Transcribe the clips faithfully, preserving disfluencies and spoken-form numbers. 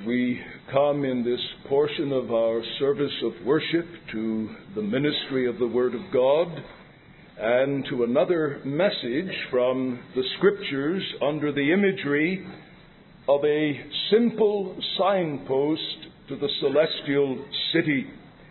We come in this portion of our service of worship to the ministry of the Word of God and to another message from the Scriptures under the imagery of a simple signpost to the celestial city.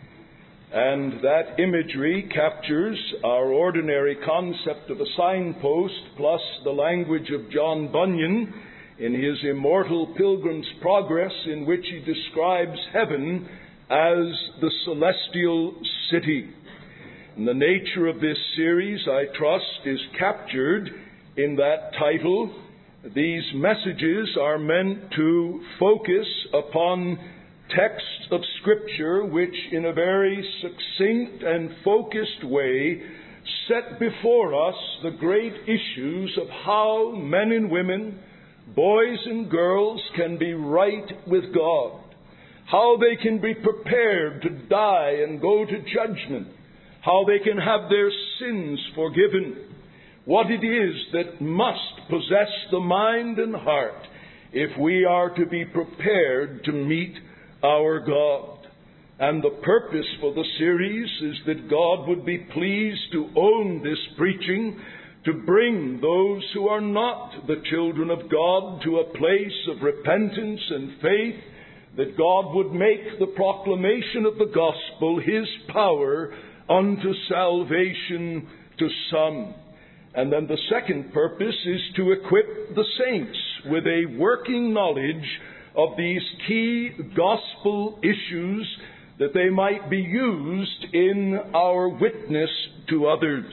And that imagery captures our ordinary concept of a signpost plus the language of John Bunyan in his immortal Pilgrim's Progress, in which he describes heaven as the celestial city. And the nature of this series, I trust, is captured in that title. These messages are meant to focus upon texts of Scripture which, in a very succinct and focused way, set before us the great issues of how men and women, boys and girls, can be right with God, how they can be prepared to die and go to judgment, how they can have their sins forgiven, what it is that must possess the mind and heart if we are to be prepared to meet our God. And the purpose for the series is that God would be pleased to own this preaching, to bring those who are not the children of God to a place of repentance and faith, that God would make the proclamation of the gospel His power unto salvation to some. And then the second purpose is to equip the saints with a working knowledge of these key gospel issues, that they might be used in our witness to others.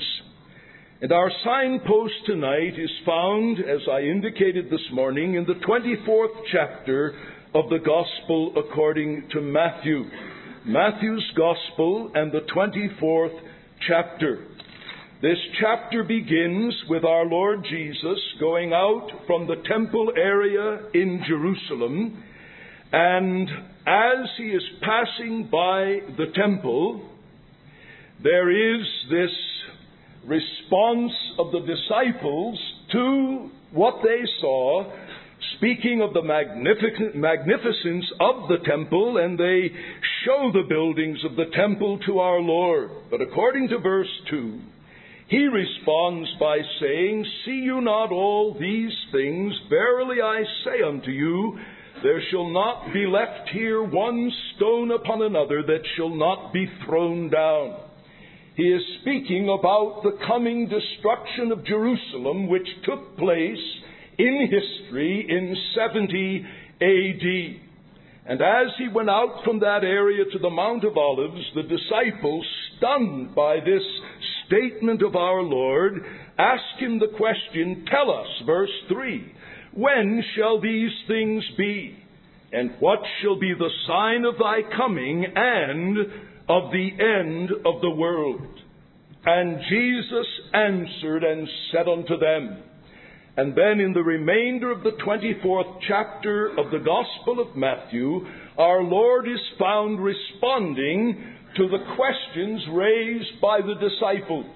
And our signpost tonight is found, as I indicated this morning, in the twenty-fourth chapter of the Gospel according to Matthew. Matthew's Gospel and the twenty-fourth chapter. This chapter begins with our Lord Jesus going out from the temple area in Jerusalem, and as He is passing by the temple, there is this response of the disciples to what they saw, speaking of the magnificent magnificence of the temple, and they show the buildings of the temple to our Lord. But according to verse two, He responds by saying, "See you not all these things? Verily I say unto you, there shall not be left here one stone upon another that shall not be thrown down." He is speaking about the coming destruction of Jerusalem, which took place in history in seventy A D. And as He went out from that area to the Mount of Olives, the disciples, stunned by this statement of our Lord, ask Him the question, "Tell us," verse three, "when shall these things be? And what shall be the sign of Thy coming and of the end of the world?" And Jesus answered and said unto them. And then in the remainder of the twenty-fourth chapter of the Gospel of Matthew, our Lord is found responding to the questions raised by the disciples.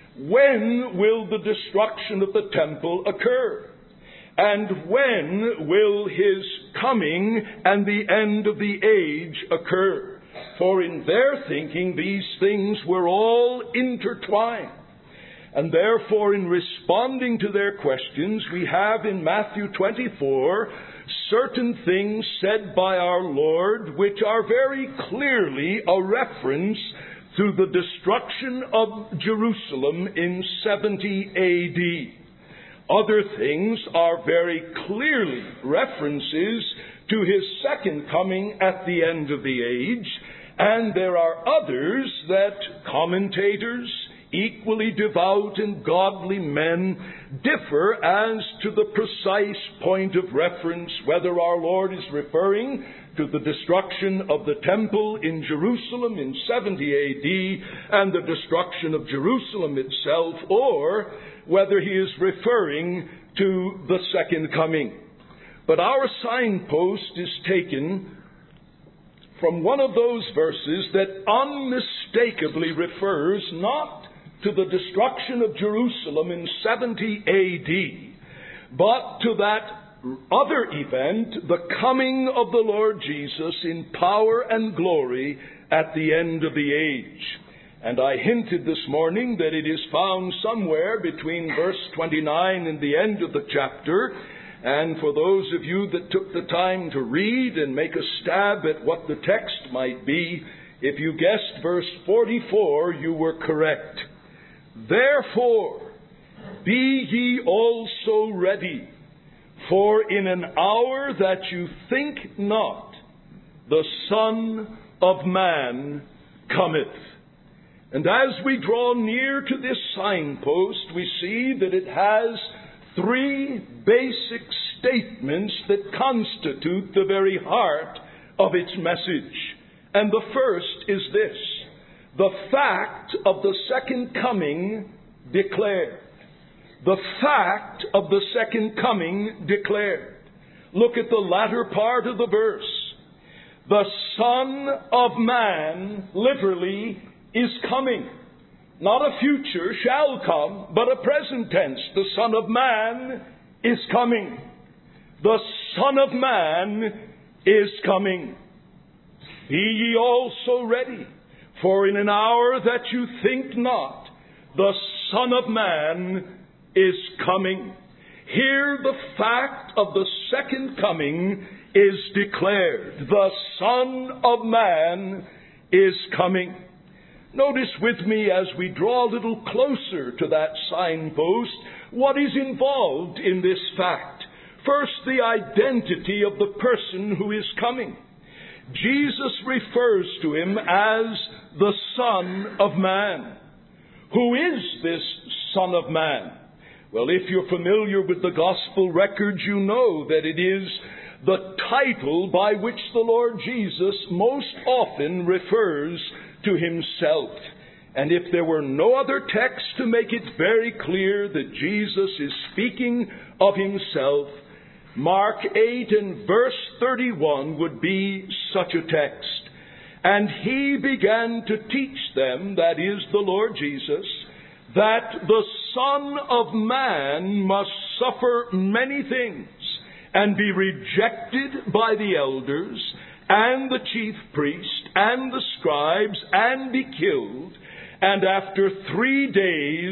When will the destruction of the temple occur? And when will His coming and the end of the age occur? For in their thinking, these things were all intertwined. And therefore, in responding to their questions, we have in Matthew twenty-four certain things said by our Lord which are very clearly a reference to the destruction of Jerusalem in seventy A D. Other things are very clearly references to His second coming at the end of the age, and there are others that commentators, equally devout and godly men, differ as to the precise point of reference, whether our Lord is referring to the destruction of the temple in Jerusalem in seventy A D and the destruction of Jerusalem itself, or whether He is referring to the second coming. But our signpost is taken from one of those verses that unmistakably refers not to the destruction of Jerusalem in seventy A D, but to that other event, the coming of the Lord Jesus in power and glory at the end of the age. And I hinted this morning that it is found somewhere between verse twenty-nine and the end of the chapter. And for those of you that took the time to read and make a stab at what the text might be, if you guessed verse forty-four, you were correct. Therefore, be ye also ready, for in an hour that you think not, the Son of Man cometh. And as we draw near to this signpost, we see that it has three basic statements that constitute the very heart of its message. And the first is this: the fact of the second coming declared. The fact of the second coming declared. Look at the latter part of the verse. The Son of Man, literally, is coming. Not a future shall come, but a present tense. The Son of Man is coming. The Son of Man is coming. Be ye also ready, for in an hour that you think not, the Son of Man is coming. Here the fact of the second coming is declared. The Son of Man is coming. Notice with me as we draw a little closer to that signpost what is involved in this fact. First, the identity of the person who is coming. Jesus refers to him as the Son of Man. Who is this Son of Man? Well, if you're familiar with the gospel records, you know that it is the title by which the Lord Jesus most often refers to himself. And if there were no other text to make it very clear that Jesus is speaking of himself, Mark eight and verse thirty-one would be such a text. And he began to teach them, that is the Lord Jesus, that the Son of Man must suffer many things and be rejected by the elders and the chief priests and the scribes and be killed, and after three days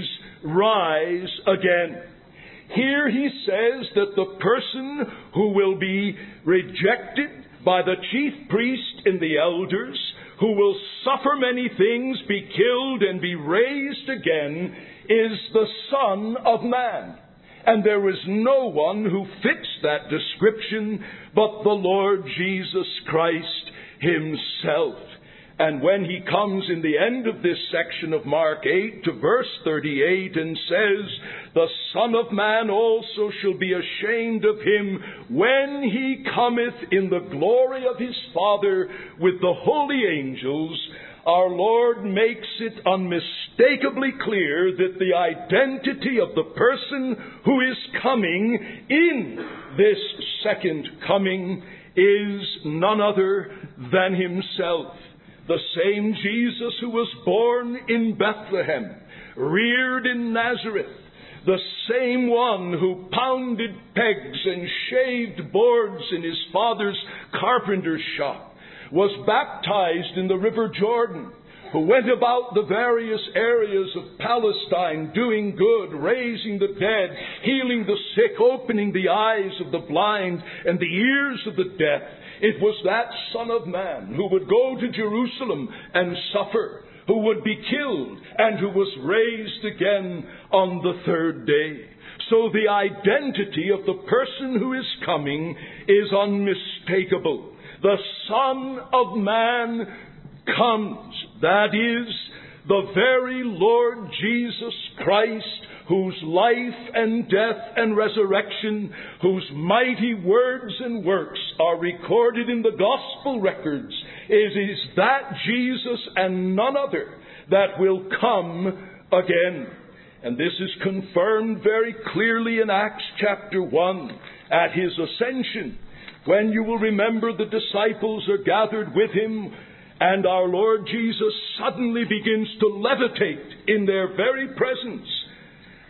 rise again. Here he says that the person who will be rejected by the chief priest and the elders, who will suffer many things, be killed, and be raised again, is the Son of Man. And there is no one who fits that description but the Lord Jesus Christ himself. And when he comes in the end of this section of Mark eight to verse thirty-eight and says, the Son of Man also shall be ashamed of him when he cometh in the glory of his Father with the holy angels, our Lord makes it unmistakably clear that the identity of the person who is coming in this second coming is none other than himself. The same Jesus who was born in Bethlehem, reared in Nazareth, the same one who pounded pegs and shaved boards in his father's carpenter's shop, was baptized in the River Jordan, who went about the various areas of Palestine doing good, raising the dead, healing the sick, opening the eyes of the blind and the ears of the deaf. It was that Son of Man who would go to Jerusalem and suffer, who would be killed, and who was raised again on the third day. So the identity of the person who is coming is unmistakable. The Son of Man comes. That is, the very Lord Jesus Christ, whose life and death and resurrection, whose mighty words and works are recorded in the gospel records. It is that Jesus and none other that will come again. And this is confirmed very clearly in Acts chapter one at his ascension, when you will remember the disciples are gathered with him, and our Lord Jesus suddenly begins to levitate in their very presence.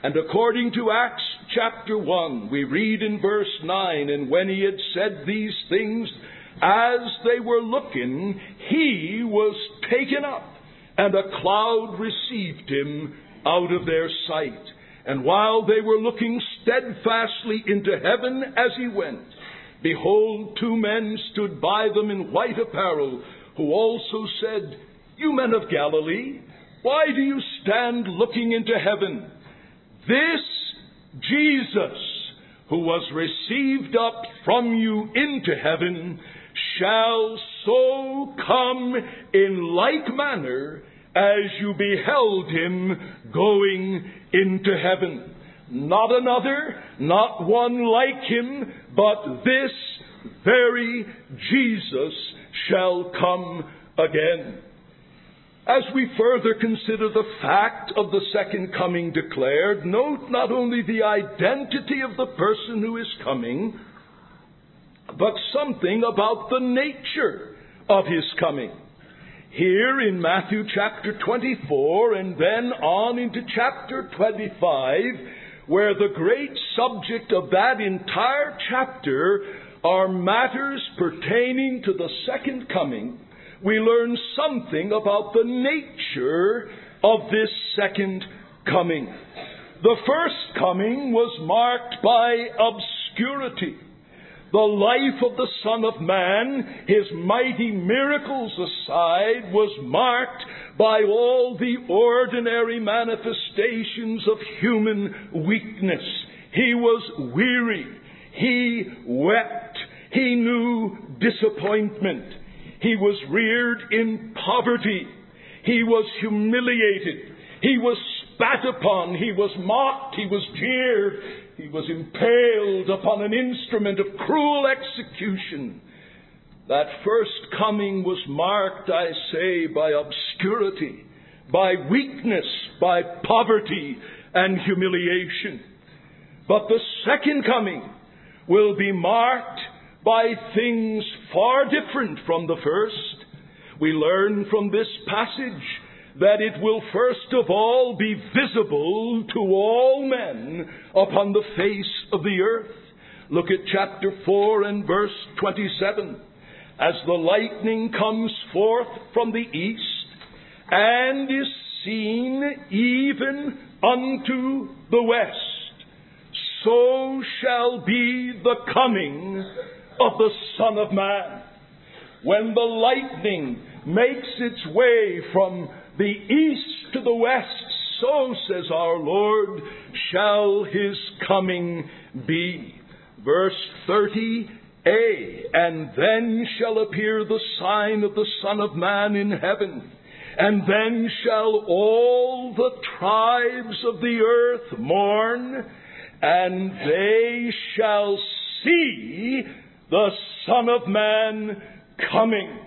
And according to Acts chapter one, we read in verse nine, and when he had said these things, as they were looking, he was taken up, and a cloud received him out of their sight. And while they were looking steadfastly into heaven as he went, behold, two men stood by them in white apparel, who also said, You men of Galilee, why do you stand looking into heaven? This Jesus, who was received up from you into heaven, shall so come in like manner as you beheld him going into heaven. Not another, not one like him, but this very Jesus shall come again. As we further consider the fact of the second coming declared, note not only the identity of the person who is coming, but something about the nature of his coming. Here in Matthew chapter twenty-four and then on into chapter twenty-five, where the great subject of that entire chapter are matters pertaining to the second coming, we learn something about the nature of this second coming. The first coming was marked by obscurity. The life of the Son of Man, his mighty miracles aside, was marked by all the ordinary manifestations of human weakness. He was weary. He wept. He knew disappointment. He was reared in poverty. He was humiliated. He was spat upon. He was mocked. He was jeered. He was impaled upon an instrument of cruel execution. That first coming was marked, I say, by obscurity, by weakness, by poverty and humiliation. But the second coming will be marked by things far different from the first. We learn from this passage that it will first of all be visible to all men upon the face of the earth. Look at chapter four and verse twenty-seven. As the lightning comes forth from the east, and is seen even unto the west, so shall be the coming of the Son of Man. When the lightning makes its way from the east to the west, so says our Lord, shall his coming be. Verse thirty a, and then shall appear the sign of the Son of Man in heaven, and then shall all the tribes of the earth mourn, and they shall see the Son of Man coming.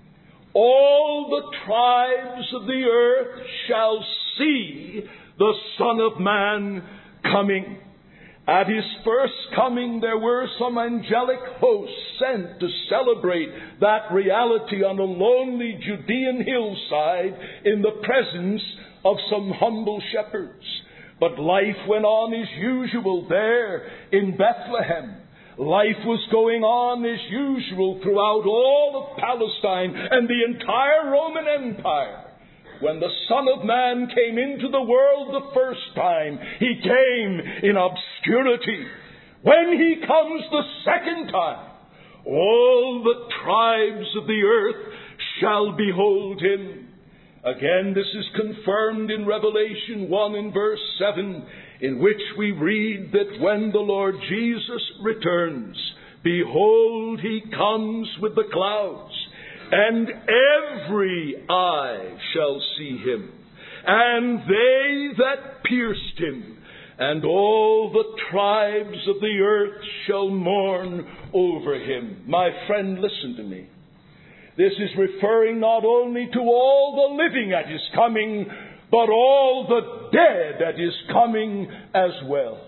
All the tribes of the earth shall see the Son of Man coming. At his first coming, there were some angelic hosts sent to celebrate that reality on a lonely Judean hillside in the presence of some humble shepherds. But life went on as usual there in Bethlehem. Life was going on as usual throughout all of Palestine and the entire Roman Empire. When the Son of Man came into the world the first time, he came in obscurity. When he comes the second time, all the tribes of the earth shall behold him. Again, this is confirmed in Revelation one and verse seven, in which we read that when the Lord Jesus returns, behold, he comes with the clouds, and every eye shall see him, and they that pierced him, and all the tribes of the earth shall mourn over him. My friend, listen to me. This is referring not only to all the living at his coming, but all the dead at his coming as well.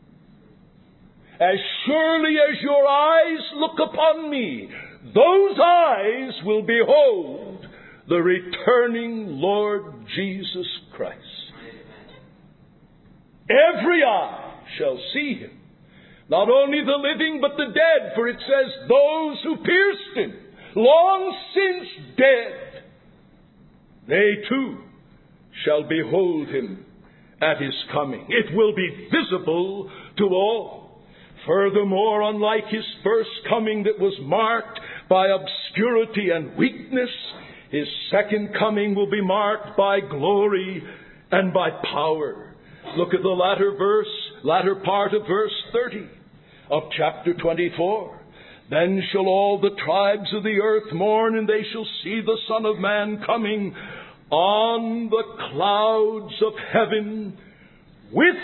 As surely as your eyes look upon me, those eyes will behold the returning Lord Jesus Christ. Every eye shall see him. Not only the living, but the dead. For it says, those who pierced him, long since dead, they too shall behold him at his coming. It will be visible to all. Furthermore, unlike his first coming that was marked by obscurity and weakness, his second coming will be marked by glory and by power. Look at the latter verse, latter part of verse thirty of chapter twenty-four. Then shall all the tribes of the earth mourn, and they shall see the Son of Man coming on the clouds of heaven with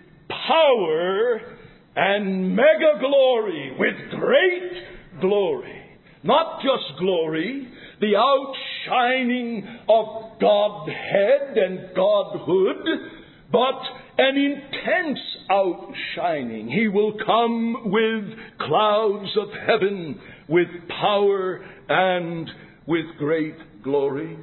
power and mega glory, with great glory. Not just glory, the outshining of Godhead and Godhood, but an intense outshining. He will come with clouds of heaven, with power and with great glory.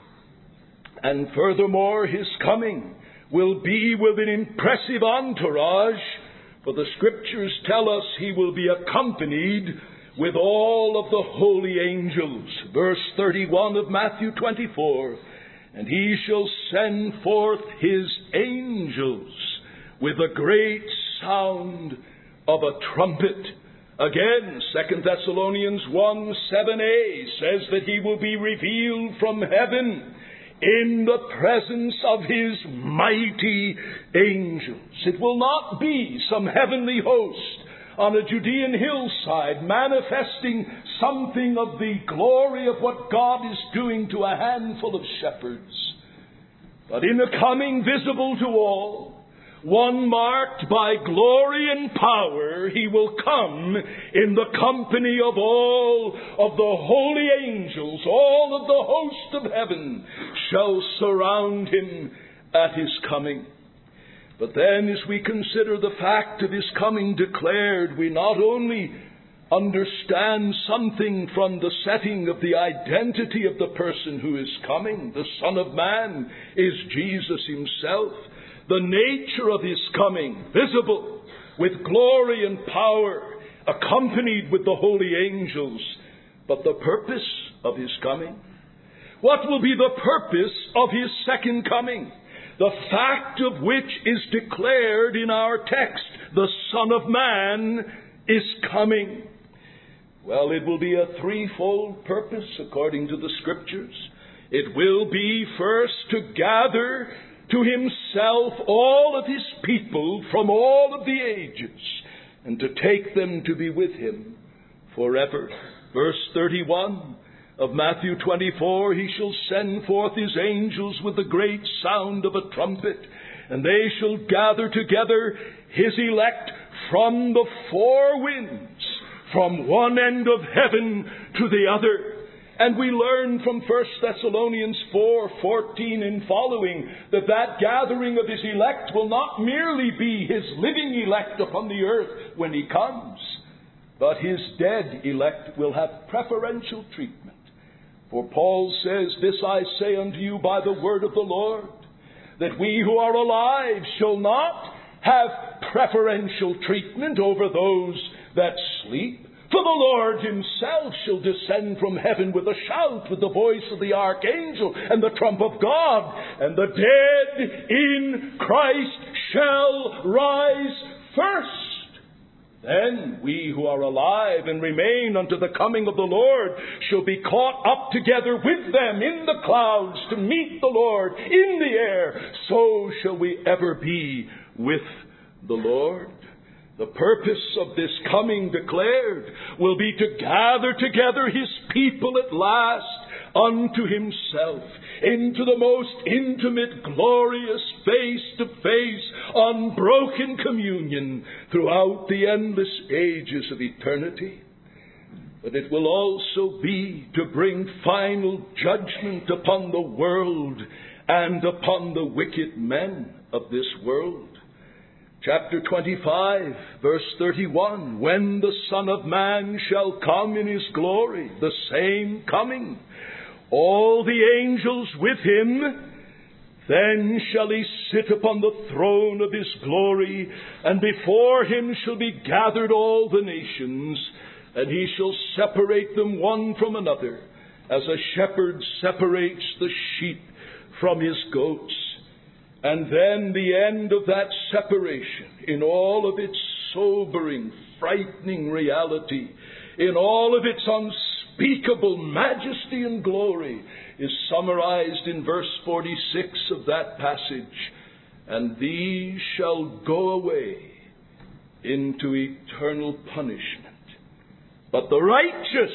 And furthermore, his coming will be with an impressive entourage, for the Scriptures tell us he will be accompanied with all of the holy angels. Verse thirty-one of Matthew twenty-four. And he shall send forth his angels with a great sound of a trumpet. Again, Second Thessalonians one seven a says that he will be revealed from heaven in the presence of his mighty angels. It will not be some heavenly host on a Judean hillside manifesting something of the glory of what God is doing to a handful of shepherds, but in a coming visible to all, one marked by glory and power, he will come in the company of all of the holy angels. All of the host of heaven shall surround him at his coming. But then, as we consider the fact of his coming declared, we not only understand something from the setting of the identity of the person who is coming. The Son of Man is Jesus himself. The nature of his coming, visible with glory and power, accompanied with the holy angels. But the purpose of his coming? What will be the purpose of his second coming? The fact of which is declared in our text. The Son of Man is coming. Well, it will be a threefold purpose according to the Scriptures. It will be first to gather to himself all of his people from all of the ages, and to take them to be with him forever. Verse thirty-one of Matthew twenty-four, he shall send forth his angels with the great sound of a trumpet, and they shall gather together his elect from the four winds, from one end of heaven to the other. And we learn from First Thessalonians four fourteen and following that that gathering of his elect will not merely be his living elect upon the earth when he comes, but his dead elect will have preferential treatment. For Paul says, "This I say unto you by the word of the Lord, that we who are alive shall not have preferential treatment over those that sleep. For the Lord himself shall descend from heaven with a shout, with the voice of the archangel, and the trump of God, and the dead in Christ shall rise first. Then we who are alive and remain unto the coming of the Lord shall be caught up together with them in the clouds to meet the Lord in the air. So shall we ever be with the Lord." The purpose of this coming declared will be to gather together his people at last unto himself, into the most intimate, glorious, face-to-face, unbroken communion throughout the endless ages of eternity. But it will also be to bring final judgment upon the world and upon the wicked men of this world. Chapter twenty-five, verse thirty-one, "When the Son of Man shall come in his glory," the same coming, "all the angels with him, Then shall he sit upon the throne of his glory, and before him shall be gathered all the nations, and he shall separate them one from another, as a shepherd separates the sheep from his goats. And then the end of that separation, in all of its sobering, frightening reality, in all of its unspeakable majesty and glory, is summarized in verse forty-six of that passage. And these shall go away into eternal punishment, but the righteous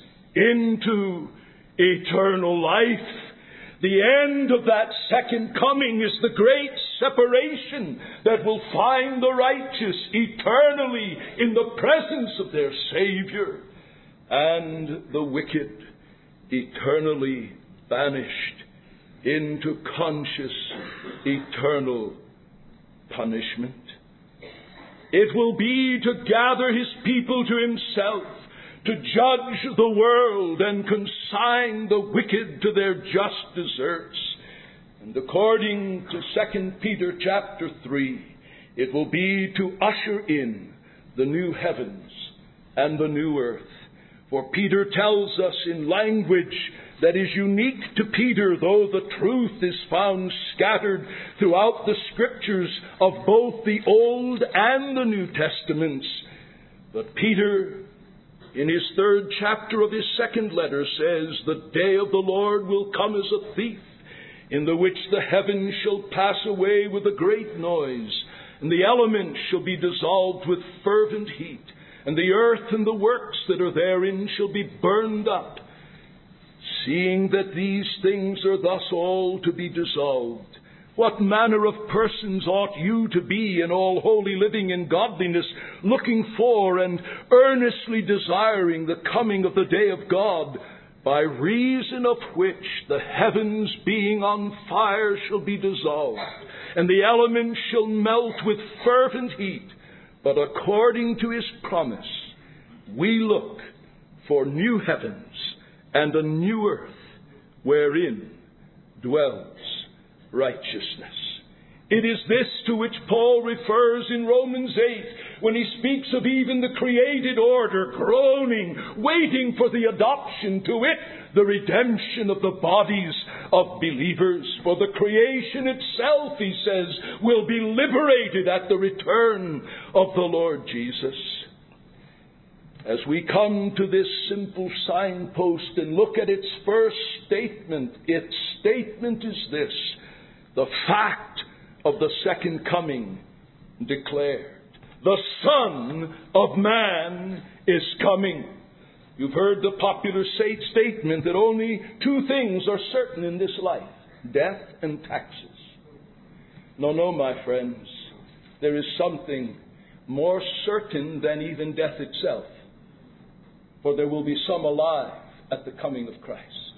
into eternal life. The end of that second coming is the great separation that will find the righteous eternally in the presence of their Savior, and the wicked eternally banished into conscious eternal punishment. It will be to gather his people to himself, to judge the world and consign the wicked to their just deserts. And according to Second Peter chapter three, it will be to usher in the new heavens and the new earth. For Peter tells us in language that is unique to Peter, though the truth is found scattered throughout the scriptures of both the Old and the New Testaments. But Peter, in his third chapter of his second letter, says, "The day of the Lord will come as a thief, in the which the heavens shall pass away with a great noise, and the elements shall be dissolved with fervent heat, and the earth and the works that are therein shall be burned up. Seeing that these things are thus all to be dissolved, what manner of persons ought you to be in all holy living and godliness, looking for and earnestly desiring the coming of the day of God, by reason of which the heavens being on fire shall be dissolved, and the elements shall melt with fervent heat. But according to his promise, we look for new heavens and a new earth, wherein dwells righteousness." It is this to which Paul refers in Romans eight, when he speaks of even the created order groaning, waiting for the adoption, to wit, the redemption of the bodies of believers. For the creation itself, he says, will be liberated at the return of the Lord Jesus. As we come to this simple signpost and look at its first statement, its statement is this: the fact of the second coming declared. The Son of Man is coming. You've heard the popular statement that only two things are certain in this life: death and taxes. No, no, my friends. There is something more certain than even death itself. For there will be some alive at the coming of Christ.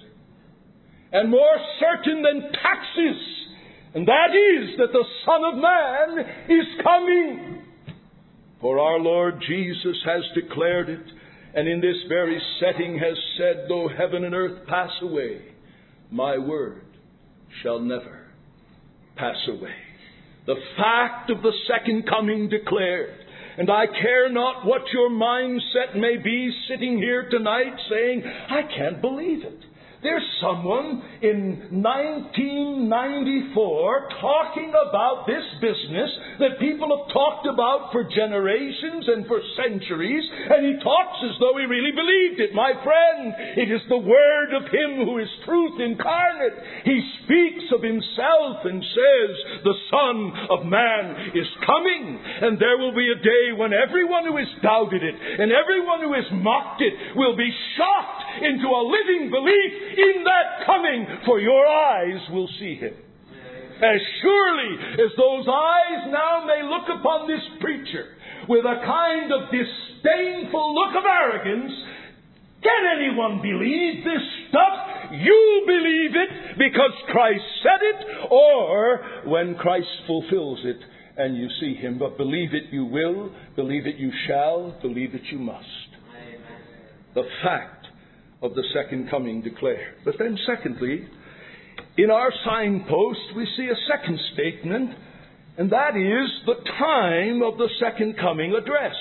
And more certain than taxes, and that is that the Son of Man is coming. For our Lord Jesus has declared it, and in this very setting has said, "Though heaven and earth pass away, my word shall never pass away." The fact of the second coming declared. And I care not what your mindset may be sitting here tonight saying, "I can't believe it. There's someone in nineteen ninety-four talking about this business that people have talked about for generations and for centuries, and he talks as though he really believed it." My friend, it is the word of him who is truth incarnate. He speaks of himself and says, "The Son of Man is coming." And there will be a day when everyone who has doubted it and everyone who has mocked it will be shocked into a living belief in that coming, for your eyes will see him. As surely as those eyes now may look upon this preacher with a kind of disdainful look of arrogance, can anyone believe this stuff? You believe it because Christ said it, or when Christ fulfills it and you see him. But believe it you will, believe it you shall, believe it you must. The fact of the second coming declared. But then secondly, in our signpost we see a second statement, and that is the time of the second coming addressed.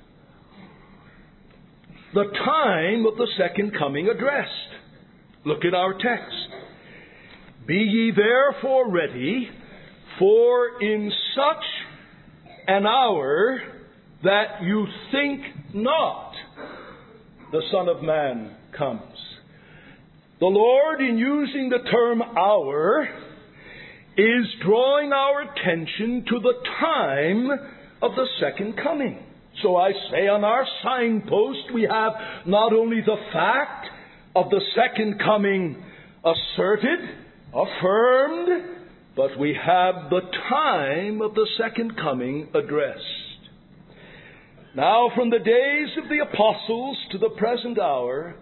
The time of the second coming addressed. Look at our text. Be ye therefore ready, for in such an hour that you think not, the Son of Man comes. The Lord, in using the term hour, is drawing our attention to the time of the second coming. So I say on our signpost we have not only the fact of the second coming asserted, affirmed, but we have the time of the second coming addressed. Now, from the days of the apostles to the present hour,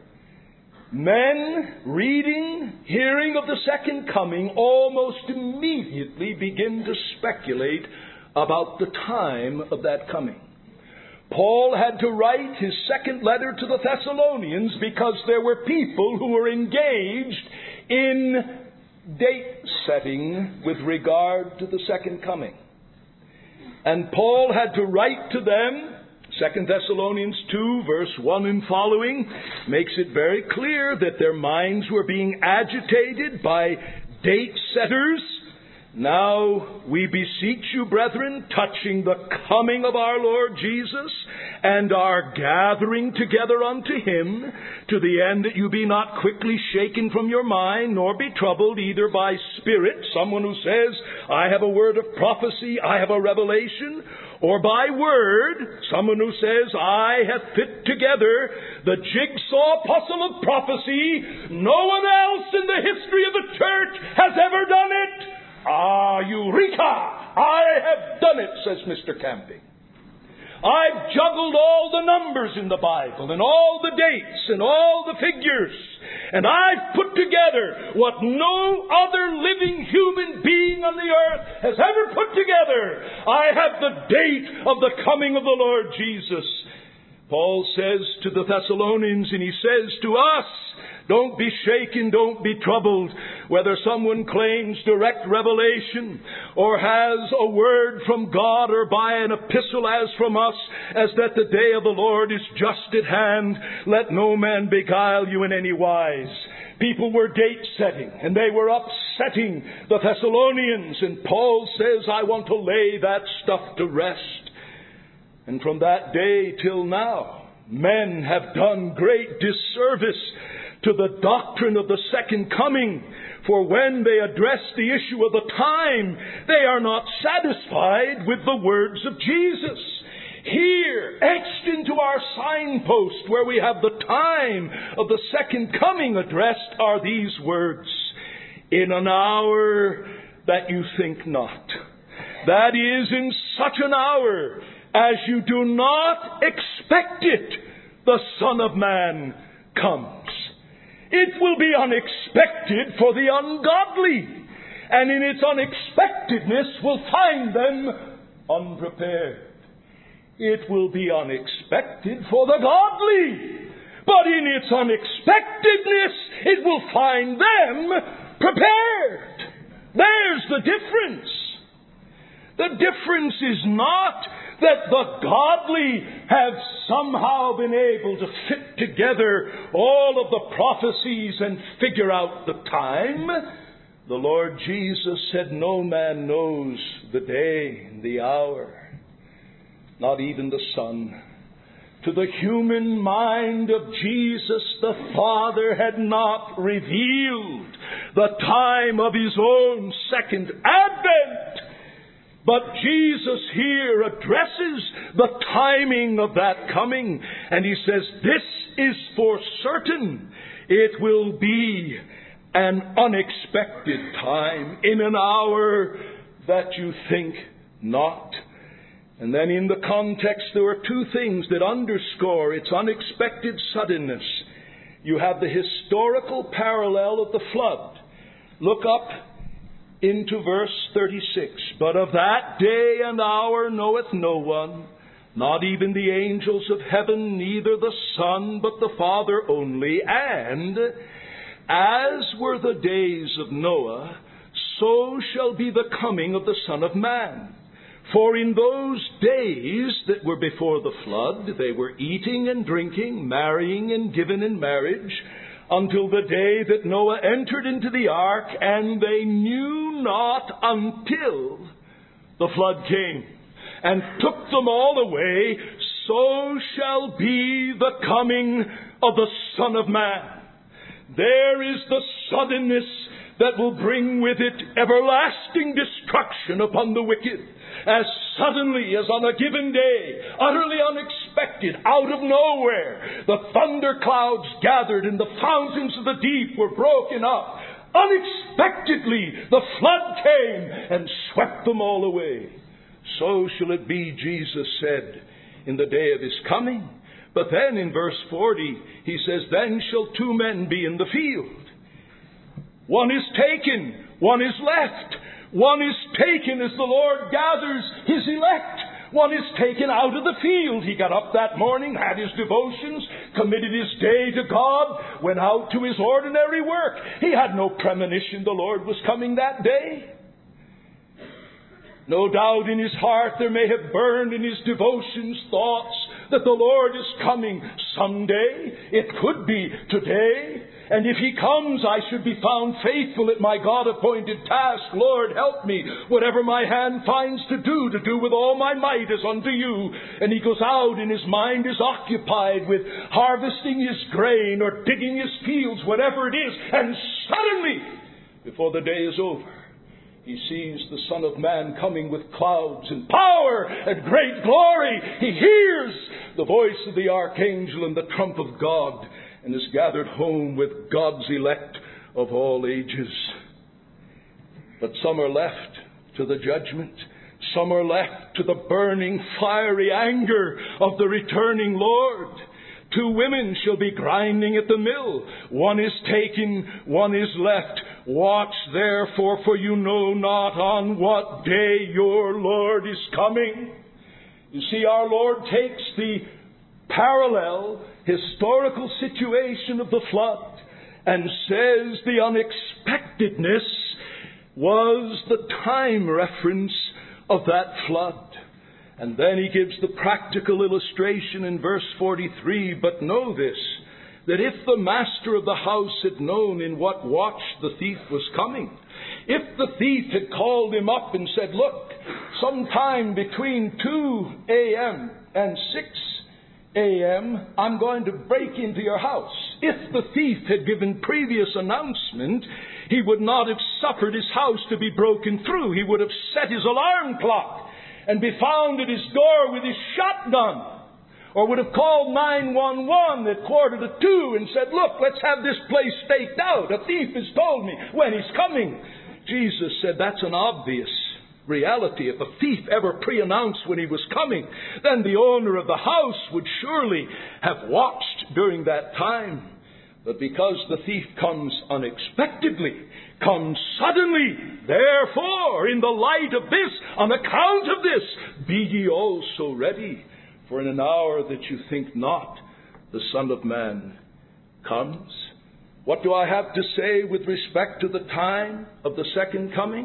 men reading, hearing of the second coming almost immediately begin to speculate about the time of that coming. Paul had to write his second letter to the Thessalonians because there were people who were engaged in date setting with regard to the second coming. And Paul had to write to them. Second Thessalonians two, verse one and following, makes it very clear that their minds were being agitated by date setters. Now we beseech you, brethren, touching the coming of our Lord Jesus and our gathering together unto Him, to the end that you be not quickly shaken from your mind, nor be troubled either by spirit, someone who says, I have a word of prophecy, I have a revelation, or by word, someone who says, I have fit together the jigsaw puzzle of prophecy. No one else in the history of the church has ever done it. Ah, Eureka! I have done it, says Mister Camping. I've juggled all the numbers in the Bible and all the dates and all the figures, and I've put together what no other living human being on the earth has ever put together. I have the date of the coming of the Lord Jesus. Paul says to the Thessalonians, and he says to us, don't be shaken, don't be troubled, whether someone claims direct revelation or has a word from God or by an epistle as from us, as that the day of the Lord is just at hand. Let no man beguile you in any wise. People were date setting and they were upsetting the Thessalonians, and Paul says, I want to lay that stuff to rest. And from that day till now, men have done great disservice to the doctrine of the second coming. For when they address the issue of the time, they are not satisfied with the words of Jesus. Here, etched into our signpost where we have the time of the second coming addressed, are these words, in an hour that you think not. That is, in such an hour as you do not expect it, the Son of Man comes. It will be unexpected for the ungodly, and in its unexpectedness will find them unprepared. It will be unexpected for the godly, but in its unexpectedness it will find them prepared. There's the difference. The difference is not that the godly have somehow been able to fit together all of the prophecies and figure out the time. The Lord Jesus said, no man knows the day and the hour, not even the Son. To the human mind of Jesus, the Father had not revealed the time of His own second advent. But Jesus here addresses the timing of that coming, and He says, this is for certain. It will be an unexpected time, in an hour that you think not. And then in the context, there are two things that underscore its unexpected suddenness. You have the historical parallel of the flood. Look up into verse thirty-six. But of that day and hour knoweth no one, not even the angels of heaven, neither the Son, but the Father only. And As were the days of Noah, so shall be the coming of the Son of Man. For in those days that were before the flood, they were eating and drinking, marrying and given in marriage, until the day that Noah entered into the ark, and they knew not until the flood came and took them all away. So shall be the coming of the Son of Man. There is the suddenness that will bring with it everlasting destruction upon the wicked. As suddenly as on a given day, utterly unexpected, out of nowhere, the thunder clouds gathered and the fountains of the deep were broken up. Unexpectedly, the flood came and swept them all away. So shall it be, Jesus said, in the day of his coming. But then in verse forty, he says, then shall two men be in the field. One is taken, one is left. One is taken as the Lord gathers his elect. One is taken out of the field. He got up that morning, had his devotions, committed his day to God, went out to his ordinary work. He had no premonition the Lord was coming that day. No doubt in his heart there may have burned in his devotions thoughts that the Lord is coming someday. It could be today. And if he comes, I should be found faithful at my God-appointed task. Lord, help me, whatever my hand finds to do, to do with all my might as unto you. And he goes out and his mind is occupied with harvesting his grain or digging his fields, whatever it is. And suddenly, before the day is over, he sees the Son of Man coming with clouds and power and great glory. He hears the voice of the archangel and the trump of God, and is gathered home with God's elect of all ages. But some are left to the judgment. Some are left to the burning, fiery anger of the returning Lord. Two women shall be grinding at the mill. One is taken, one is left. Watch therefore, for you know not on what day your Lord is coming. You see, our Lord takes the parallel historical situation of the flood and says the unexpectedness was the time reference of that flood. And then he gives the practical illustration in verse forty-three. But know this, that if the master of the house had known in what watch the thief was coming, if the thief had called him up and said, look, sometime between two a.m. and six a.m., I'm going to break into your house. If the thief had given previous announcement, he would not have suffered his house to be broken through. He would have set his alarm clock and be found at his door with his shotgun. Or would have called nine one one at quarter to two and said, look, let's have this place staked out. A thief has told me when he's coming. Jesus said that's an obvious reality. If a thief ever pre-announced when he was coming, then the owner of the house would surely have watched during that time. But because the thief comes unexpectedly, comes suddenly, therefore, in the light of this, on account of this, be ye also ready. For in an hour that you think not, the Son of Man comes. What do I have to say with respect to the time of the second coming?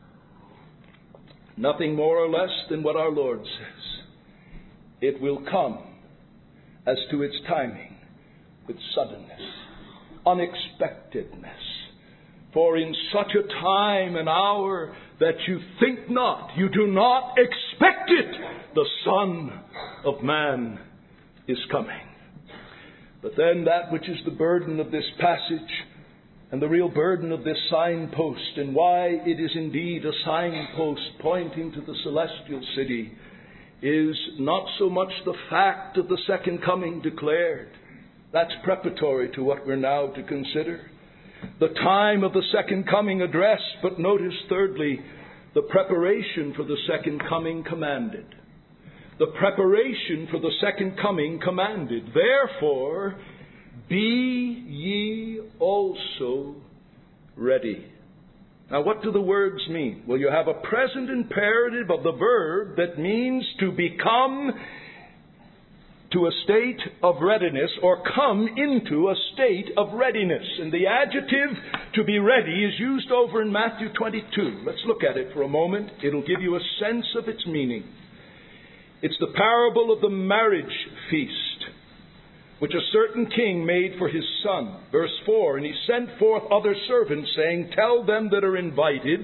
Nothing more or less than what our Lord says. It will come as to its timing with suddenness, unexpectedness. For in such a time and hour that you think not, you do not expect it, the Son of Man is coming. But then that which is the burden of this passage, and the real burden of this signpost, and why it is indeed a signpost pointing to the celestial city, is not so much the fact of the second coming declared. That's preparatory to what we're now to consider. The time of the second coming addressed, but notice thirdly, the preparation for the second coming commanded. The preparation for the second coming commanded. Therefore, be ye also ready. Now, what do the words mean? Well, you have a present imperative of the verb that means to become to a state of readiness, or come into a state of readiness. And the adjective to be ready is used over in Matthew twenty-two. Let's look at it for a moment. It'll give you a sense of its meaning. It's the parable of the marriage feast, which a certain king made for his son. Verse four, and he sent forth other servants, saying, tell them that are invited,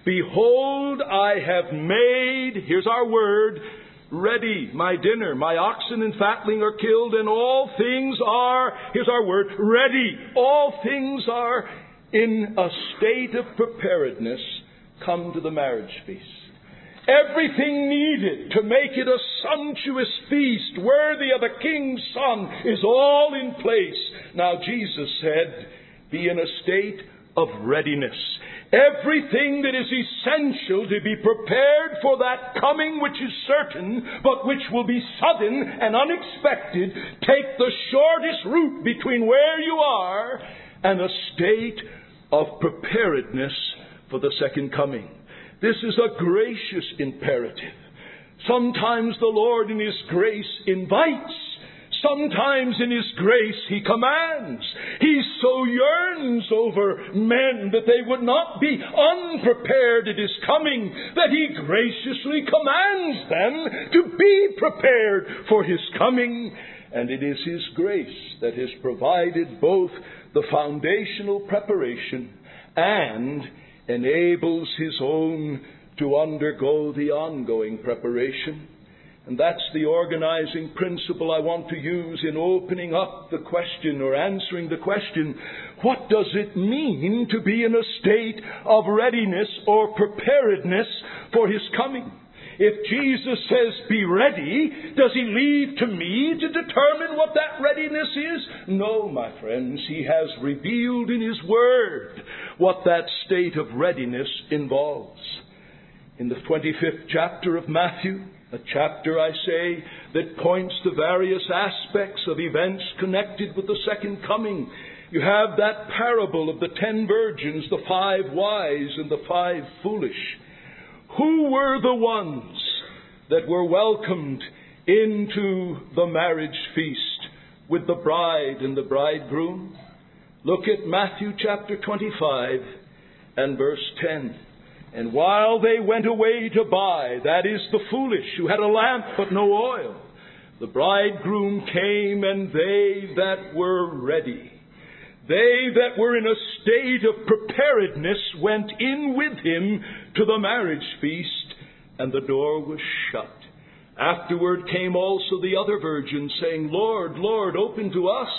behold, I have made, here's our word, ready my dinner. My oxen and fatling are killed, and all things are, here's our word, ready. All things are in a state of preparedness. Come to the marriage feast. Everything needed to make it a sumptuous feast worthy of a king's son is all in place. Now Jesus said, be in a state of readiness. Everything that is essential to be prepared for that coming which is certain, but which will be sudden and unexpected, take the shortest route between where you are and a state of preparedness for the second coming. This is a gracious imperative. Sometimes the Lord in His grace invites. Sometimes in His grace He commands. He so yearns over men that they would not be unprepared at His coming, that He graciously commands them to be prepared for His coming. And it is His grace that has provided both the foundational preparation and enables His own to undergo the ongoing preparation. And that's the organizing principle I want to use in opening up the question or answering the question, what does it mean to be in a state of readiness or preparedness for His coming? If Jesus says, be ready, does He leave to me to determine what that readiness is? No, my friends. He has revealed in His Word what that state of readiness involves. In the twenty-fifth chapter of Matthew, a chapter, I say, that points to various aspects of events connected with the second coming, you have that parable of the ten virgins, the five wise and the five foolish. Who were the ones that were welcomed into the marriage feast with the bride and the bridegroom? Look at Matthew chapter twenty-five and verse ten. And while they went away to buy, that is the foolish, who had a lamp but no oil, the bridegroom came, and they that were ready, they that were in a state of preparedness, went in with him to the marriage feast, and the door was shut. Afterward came also the other virgins, saying, Lord, Lord, open to us.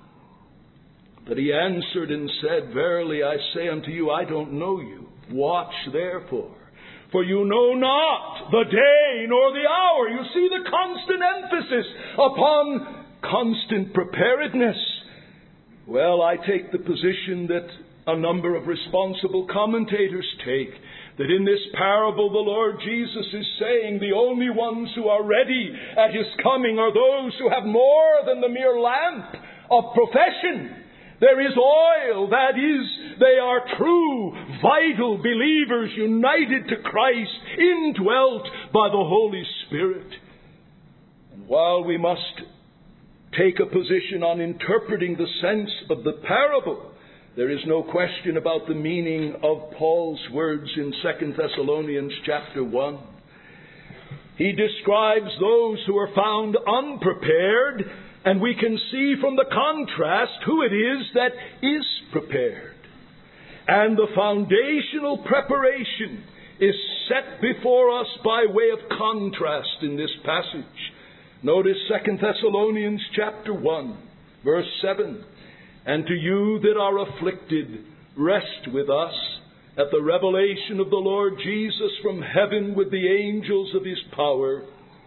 But he answered and said, verily I say unto you, I don't know you. Watch therefore, for you know not the day nor the hour. You see the constant emphasis upon constant preparedness. Well, I take the position that a number of responsible commentators take, that in this parable the Lord Jesus is saying the only ones who are ready at His coming are those who have more than the mere lamp of profession. There is oil, that is, they are true, vital believers united to Christ, indwelt by the Holy Spirit. And while we must take a position on interpreting the sense of the parable, there is no question about the meaning of Paul's words in Second Thessalonians chapter one. He describes those who are found unprepared, and we can see from the contrast who it is that is prepared. And the foundational preparation is set before us by way of contrast in this passage. Notice Second Thessalonians chapter one, verse seven. And to you that are afflicted, rest with us at the revelation of the Lord Jesus from heaven with the angels of His power,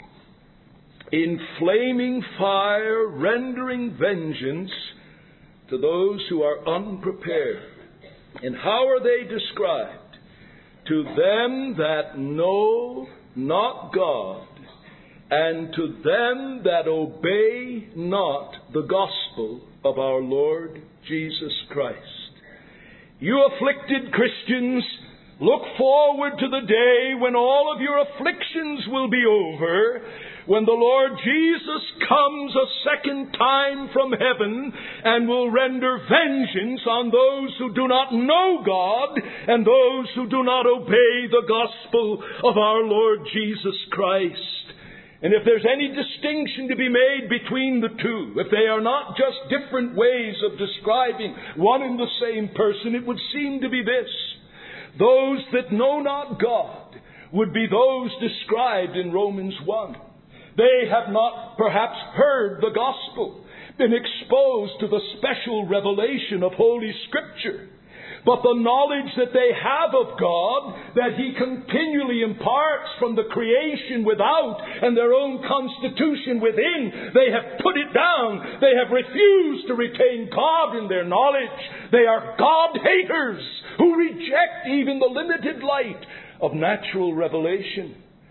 in flaming fire, rendering vengeance to those who are unprepared. And how are they described? To them that know not God, and to them that obey not the gospel of our Lord Jesus Christ. You afflicted Christians, look forward to the day when all of your afflictions will be over, when the Lord Jesus comes a second time from heaven and will render vengeance on those who do not know God and those who do not obey the gospel of our Lord Jesus Christ. And if there's any distinction to be made between the two, if they are not just different ways of describing one and the same person, it would seem to be this: those that know not God would be those described in Romans one. They have not perhaps heard the gospel, been exposed to the special revelation of Holy Scripture. But the knowledge that they have of God, that He continually imparts from the creation without and their own constitution within, they have put it down. They have refused to retain God in their knowledge. They are God-haters who reject even the limited light of natural revelation.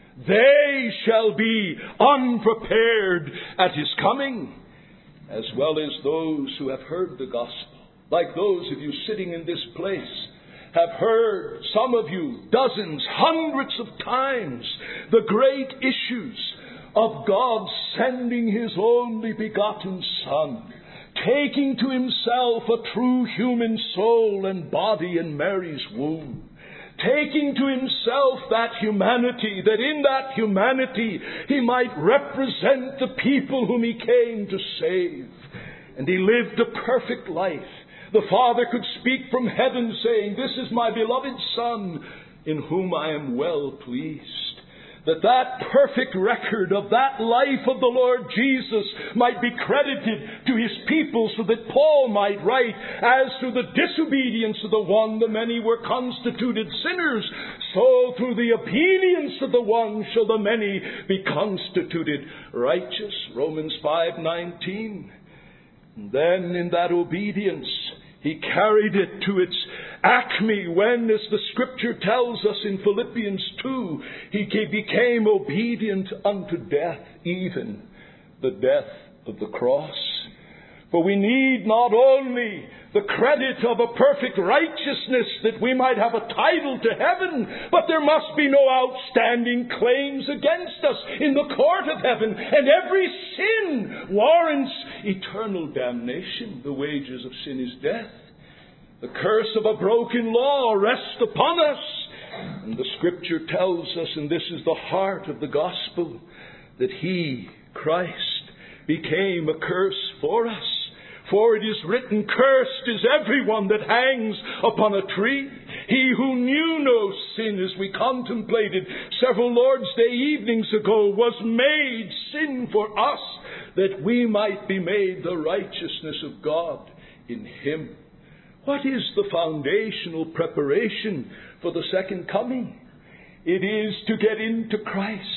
They shall be unprepared at His coming, as well as those who have heard the gospel. Like those of you sitting in this place have heard, some of you, dozens, hundreds of times, the great issues of God sending His only begotten Son, taking to Himself a true human soul and body in Mary's womb, taking to Himself that humanity, that in that humanity He might represent the people whom He came to save. And He lived a perfect life. The Father could speak from heaven saying, "This is my beloved Son, in whom I am well pleased." That that perfect record of that life of the Lord Jesus might be credited to His people, so that Paul might write, "As through the disobedience of the one the many were constituted sinners, so through the obedience of the one shall the many be constituted righteous." Romans five nineteen. And then in that obedience, He carried it to its acme when, as the Scripture tells us in Philippians two, He became obedient unto death, even the death of the cross. For we need not only the credit of a perfect righteousness that we might have a title to heaven, but there must be no outstanding claims against us in the court of heaven. And every sin warrants eternal damnation. The wages of sin is death. The curse of a broken law rests upon us. And the Scripture tells us, and this is the heart of the gospel, that He, Christ, became a curse for us. For it is written, "Cursed is everyone that hangs upon a tree." He who knew no sin, as we contemplated several Lord's Day evenings ago, was made sin for us, that we might be made the righteousness of God in Him. What is the foundational preparation for the second coming? It is to get into Christ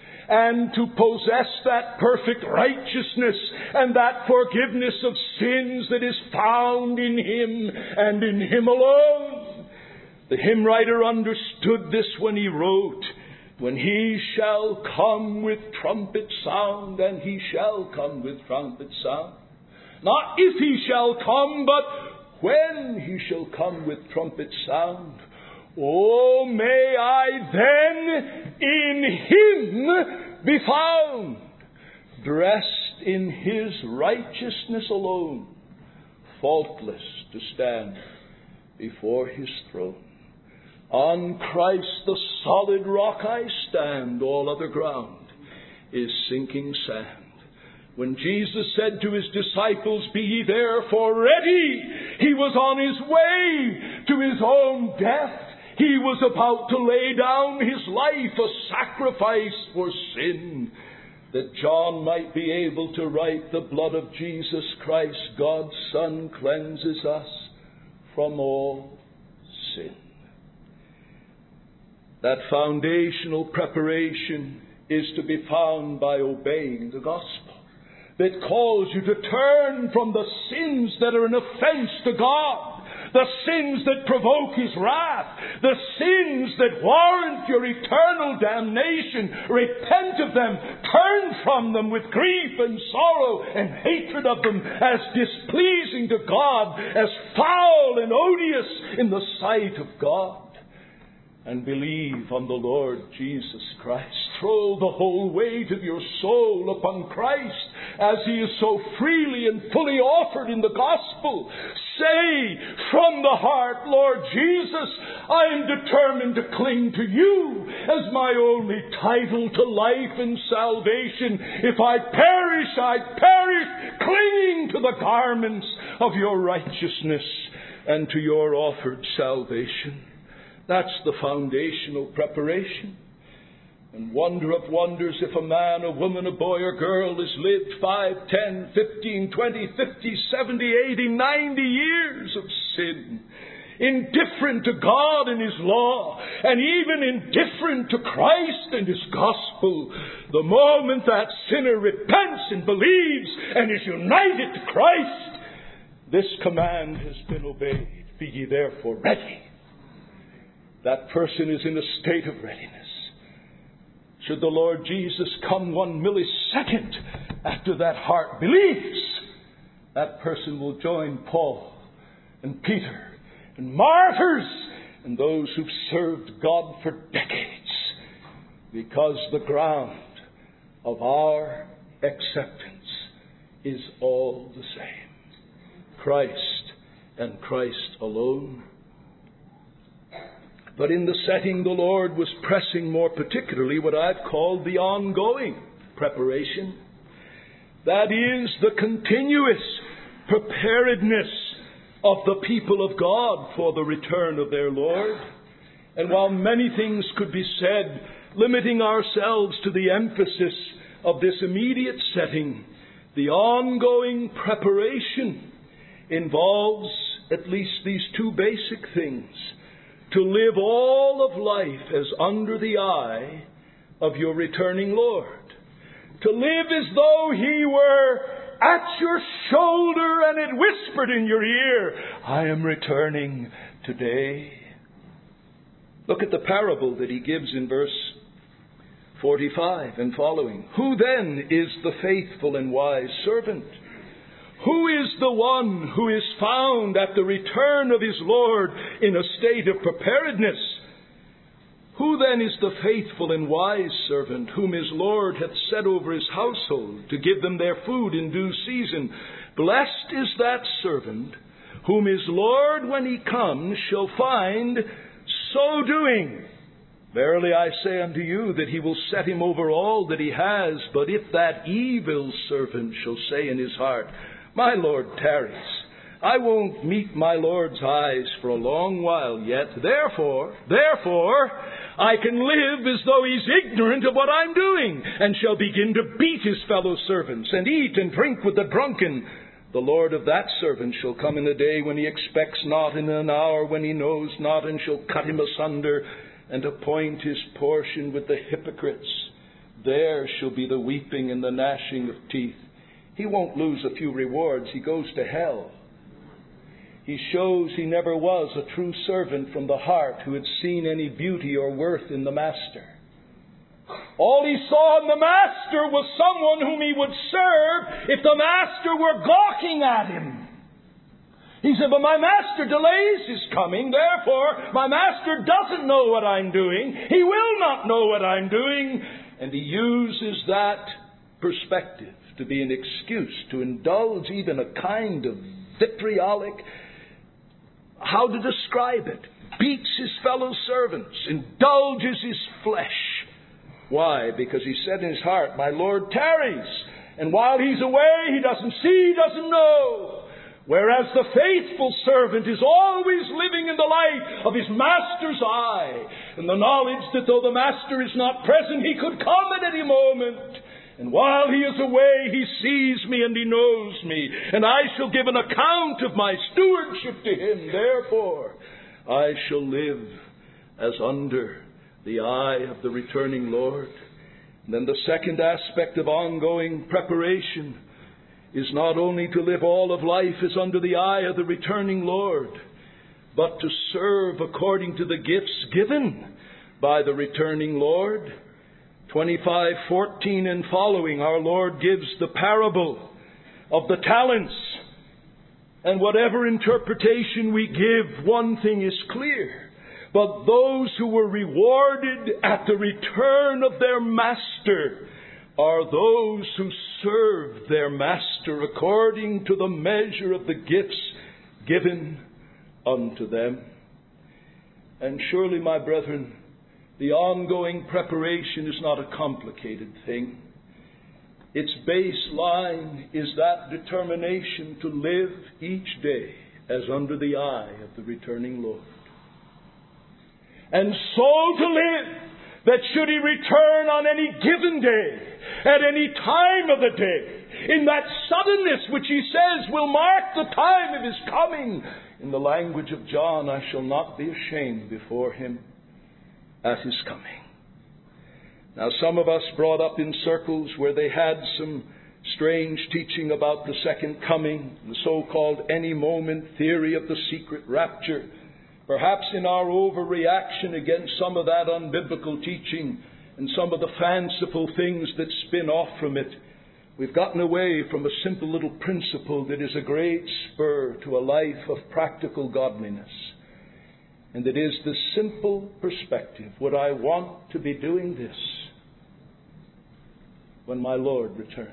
and to possess that perfect righteousness and that forgiveness of sins that is found in Him and in Him alone. The hymn writer understood this when he wrote, "When He shall come with trumpet sound," and He shall come with trumpet sound. Not if He shall come, but when He shall come with trumpet sound. "Oh, may I then in Him be found, dressed in His righteousness alone, faultless to stand before His throne. On Christ the solid rock I stand, all other ground is sinking sand." When Jesus said to His disciples, "Be ye therefore ready," He was on His way to His own death. He was about to lay down His life, a sacrifice for sin, that John might be able to write, "The blood of Jesus Christ, God's Son, cleanses us from all sin." That foundational preparation is to be found by obeying the gospel, that calls you to turn from the sins that are an offense to God, the sins that provoke His wrath, the sins that warrant your eternal damnation. Repent of them, turn from them with grief and sorrow and hatred of them as displeasing to God, as foul and odious in the sight of God, and believe on the Lord Jesus Christ. throw the whole weight of your soul upon Christ as He is so freely and fully offered in the gospel. Say from the heart, Lord Jesus, I am determined to cling to You as my only title to life and salvation. If I perish, I perish clinging to the garments of Your righteousness and to Your offered salvation. That's the foundational preparation. And wonder of wonders, if a man, a woman, a boy or girl has lived five, ten, fifteen, twenty, fifty, seventy, eighty, ninety years of sin, indifferent to God and His law, and even indifferent to Christ and His gospel, the moment that sinner repents and believes and is united to Christ, this command has been obeyed. Be ye therefore ready. That person is in a state of readiness. Should the Lord Jesus come one millisecond after that heart believes, that person will join Paul and Peter and martyrs and those who've served God for decades, because the ground of our acceptance is all the same. Christ and Christ alone. But in the setting, the Lord was pressing more particularly what I've called the ongoing preparation. That is the continuous preparedness of the people of God for the return of their Lord. And while many things could be said, limiting ourselves to the emphasis of this immediate setting, the ongoing preparation involves at least these two basic things. To live all of life as under the eye of your returning Lord. To live as though He were at your shoulder and it whispered in your ear, I am returning today. Look at the parable that He gives in verse forty-five and following. Who then is the faithful and wise servant? Who is the one who is found at the return of his Lord in a state of preparedness? Who then is the faithful and wise servant whom his Lord hath set over his household to give them their food in due season? Blessed is that servant whom his Lord, when He comes, shall find so doing. Verily I say unto you that He will set him over all that he has. But if that evil servant shall say in his heart, My Lord tarries, I won't meet my Lord's eyes for a long while yet. Therefore, therefore, I can live as though He's ignorant of what I'm doing, and shall begin to beat his fellow servants, and eat and drink with the drunken. The Lord of that servant shall come in a day when he expects not, in an hour when he knows not, and shall cut him asunder, and appoint his portion with the hypocrites. There shall be the weeping and the gnashing of teeth. He won't lose a few rewards. He goes to hell. He shows he never was a true servant from the heart who had seen any beauty or worth in the Master. All he saw in the Master was someone whom he would serve if the Master were gawking at him. He said, but my Master delays His coming, therefore my Master doesn't know what I'm doing. He will not know what I'm doing. And he uses that perspective to be an excuse to indulge even a kind of vitriolic, how to describe it, beats his fellow servants, indulges his flesh. Why? Because he said in his heart, my Lord tarries, and while He's away, he doesn't see, he doesn't know. Whereas the faithful servant is always living in the light of his Master's eye, and the knowledge that though the Master is not present, He could come at any moment. And while He is away, He sees me and He knows me. And I shall give an account of my stewardship to Him. Therefore, I shall live as under the eye of the returning Lord. And then the second aspect of ongoing preparation is not only to live all of life as under the eye of the returning Lord, but to serve according to the gifts given by the returning Lord. twenty-five fourteen and following, our Lord gives the parable of the talents. And whatever interpretation we give, one thing is clear. but those who were rewarded at the return of their master are those who serve their master according to the measure of the gifts given unto them. And surely, my brethren, the ongoing preparation is not a complicated thing. Its baseline is that determination to live each day as under the eye of the returning Lord. And so to live that should He return on any given day, at any time of the day, in that suddenness which He says will mark the time of His coming, in the language of John, I shall not be ashamed before Him at His coming. Now, some of us brought up in circles where they had some strange teaching about the second coming, the so-called any moment theory of the secret rapture. Perhaps in our overreaction against some of that unbiblical teaching and some of the fanciful things that spin off from it, we've gotten away from a simple little principle that is a great spur to a life of practical godliness. And it is the simple perspective: would I want to be doing this when my Lord returns?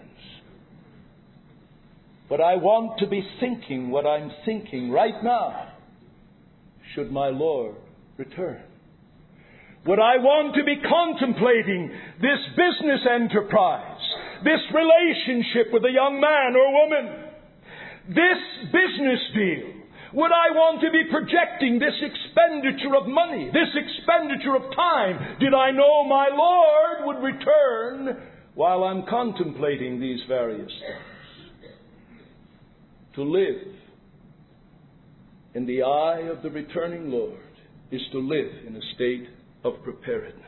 Would I want to be thinking what I'm thinking right now should my Lord return? Would I want to be contemplating this business enterprise, this relationship with a young man or woman, this business deal? Would I want to be projecting this expenditure of money, this expenditure of time? Did I know my Lord would return while I'm contemplating these various things? To live in the eye of the returning Lord is to live in a state of preparedness.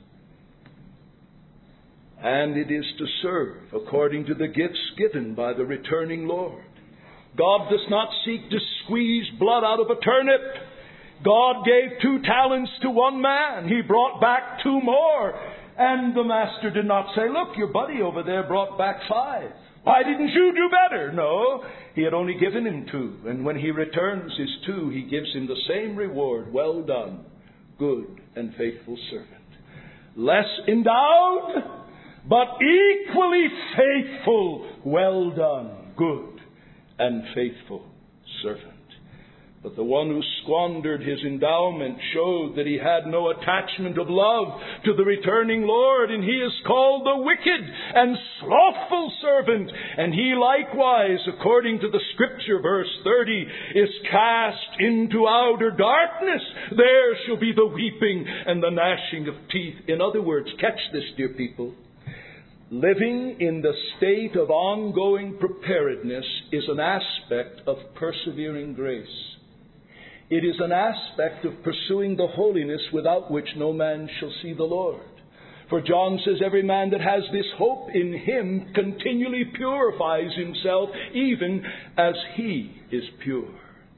And it is to serve according to the gifts given by the returning Lord. God does not seek to squeeze blood out of a turnip. God gave two talents to one man. He brought back two more. And the master did not say, look, your buddy over there brought back five. Why didn't you do better? No, he had only given him two. And when he returns his two, he gives him the same reward. Well done, good and faithful servant. Less endowed, but equally faithful. Well done, good and faithful servant. But the one who squandered his endowment showed that he had no attachment of love to the returning Lord, and he is called the wicked and slothful servant. And he likewise, according to the Scripture, verse thirty, is cast into outer darkness. There shall be the weeping and the gnashing of teeth. In other words, catch this, dear people. Living in the state of ongoing preparedness is an aspect of persevering grace. It is an aspect of pursuing the holiness without which no man shall see the Lord. For John says, every man that has this hope in Him continually purifies himself, even as He is pure.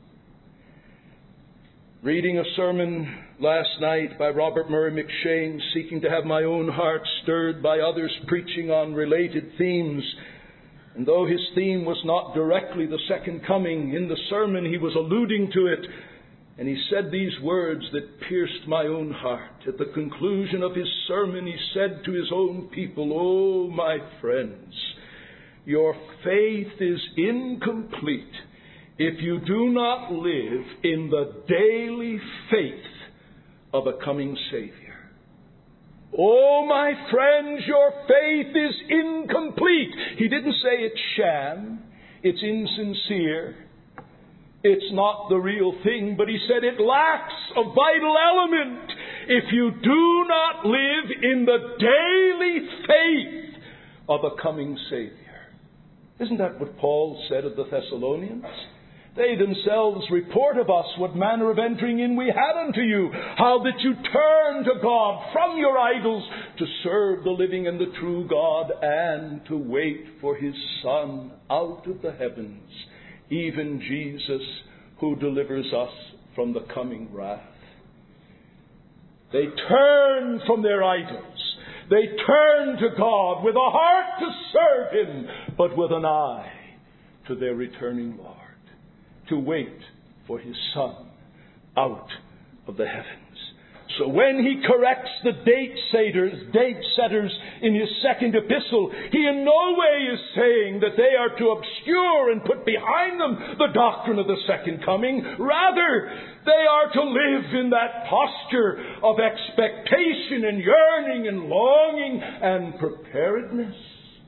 Reading a sermon last night by Robert Murray McShane, seeking to have my own heart stirred by others preaching on related themes. And though his theme was not directly the second coming, in the sermon he was alluding to it. And he said these words that pierced my own heart. At the conclusion of his sermon, he said to his own people, "Oh, my friends, your faith is incomplete if you do not live in the daily faith of a coming Savior. Oh, my friends, your faith is incomplete." He didn't say it's sham, it's insincere, it's not the real thing, but he said it lacks a vital element if you do not live in the daily faith of a coming Savior. Isn't that what Paul said of the Thessalonians? They themselves report of us what manner of entering in we had unto you, how that you turned to God from your idols to serve the living and the true God, and to wait for His Son out of the heavens, even Jesus, who delivers us from the coming wrath. They turn from their idols. They turn to God with a heart to serve Him, but with an eye to their returning Lord, to wait for His Son out of the heavens. So when he corrects the date setters, date setters in his second epistle, he in no way is saying that they are to obscure and put behind them the doctrine of the second coming. Rather, they are to live in that posture of expectation and yearning and longing and preparedness,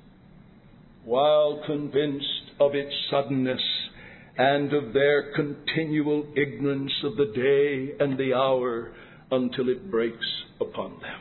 while convinced of its suddenness and of their continual ignorance of the day and the hour until it breaks upon them.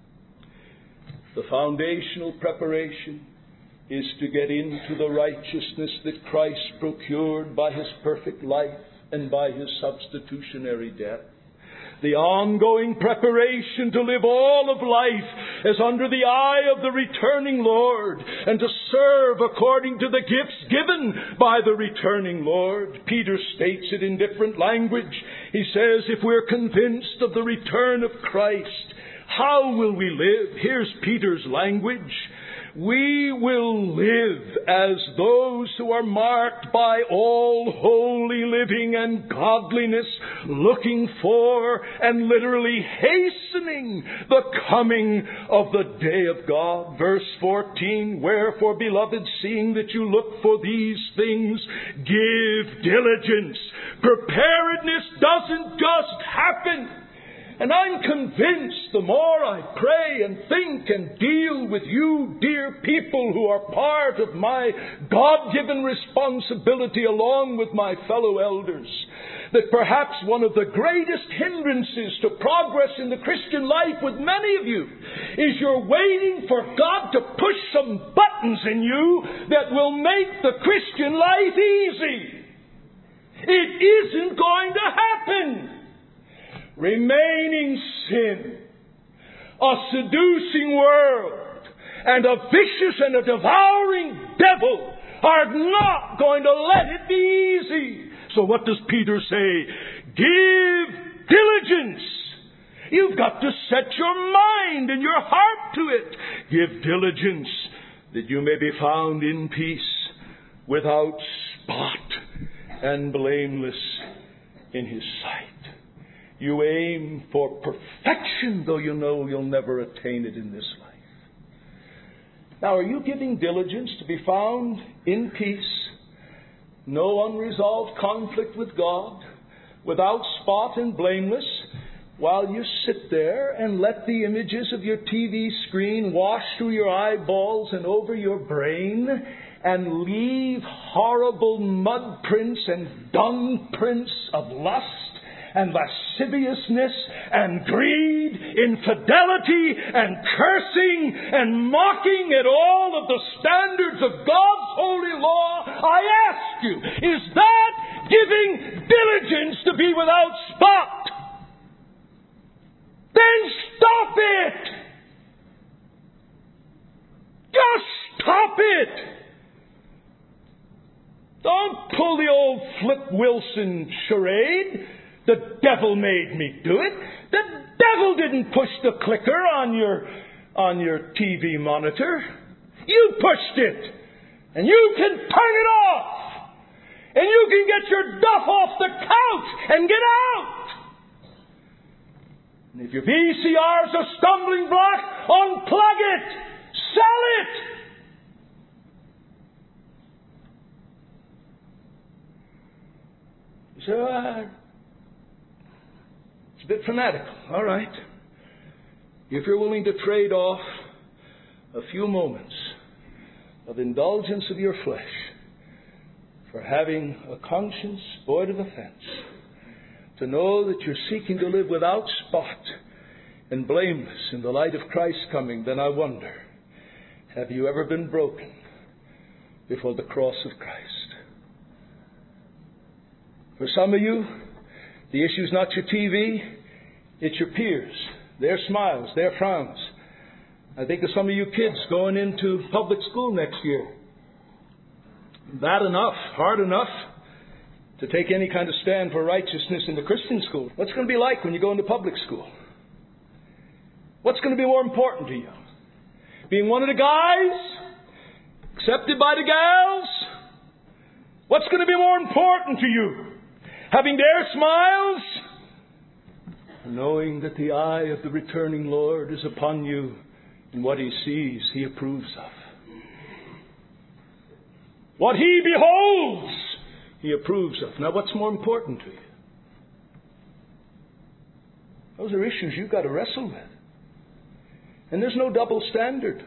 The foundational preparation is to get into the righteousness that Christ procured by His perfect life and by His substitutionary death. The ongoing preparation to live all of life as under the eye of the returning Lord and to serve according to the gifts given by the returning Lord. Peter states it in different language. He says, if we're convinced of the return of Christ, how will we live? Here's Peter's language. We will live as those who are marked by all holy living and godliness, looking for and literally hastening the coming of the day of God. Verse fourteen, wherefore, beloved, seeing that you look for these things, give diligence. Preparedness doesn't just happen. And I'm convinced the more I pray and think and deal with you, dear people who are part of my God-given responsibility along with my fellow elders, that perhaps one of the greatest hindrances to progress in the Christian life with many of you is you're waiting for God to push some buttons in you that will make the Christian life easy. It isn't going to happen. Remaining sin, a seducing world, and a vicious and a devouring devil are not going to let it be easy. So what does Peter say? Give diligence. You've got to set your mind and your heart to it. Give diligence that you may be found in peace, without spot and blameless in His sight. You aim for perfection, though you know you'll never attain it in this life. Now, are you giving diligence to be found in peace, no unresolved conflict with God, without spot and blameless, while you sit there and let the images of your T V screen wash through your eyeballs and over your brain and leave horrible mud prints and dung prints of lust and lasciviousness and greed, infidelity and cursing and mocking at all of the standards of God's holy law? I ask you, is that giving diligence to be without spot? Then stop it! Just stop it! Don't pull the old Flip Wilson charade. The devil made me do it. The devil didn't push the clicker on your on your T V monitor. You pushed it. And you can turn it off. And you can get your duff off the couch and get out. And if your V C R's a stumbling block, unplug it. Sell it. You say, well, a bit fanatical. All right. If you're willing to trade off a few moments of indulgence of your flesh for having a conscience void of offense, to know that you're seeking to live without spot and blameless in the light of Christ's coming, then I wonder, have you ever been broken before the cross of Christ? For some of you, the issue's not your T V, it's your peers, their smiles, their frowns. I think of some of you kids going into public school next year. Bad enough, hard enough to take any kind of stand for righteousness in the Christian school. What's it going to be like when you go into public school? What's going to be more important to you? Being one of the guys? Accepted by the gals? What's going to be more important to you? Having their smiles? knowing that the eye of the returning Lord is upon you, and what He sees, He approves of. What He beholds, He approves of. Now, what's more important to you? Those are issues you've got to wrestle with. And there's no double standard.